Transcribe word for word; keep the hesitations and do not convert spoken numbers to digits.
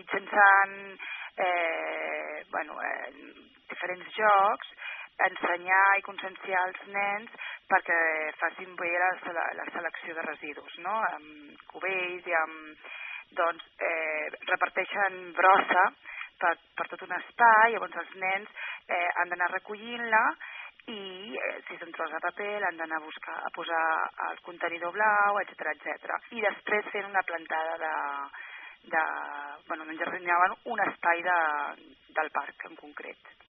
mitjançant eh, bueno, eh, diferents jocs, ensenyar i conscienciar els nens perquè facin bé la, la selecció de residus, no? Amb cubells i amb... doncs eh, reparteixen brossa per, per tot un espai, llavors els nens eh, han d'anar recollint-la i eh, si és un tros de paper l'han d'anar a buscar, a posar al contenidor blau, etcètera, etcètera. I després fent una plantada de... de bueno, enjardinaven un espai de, del parc en concret.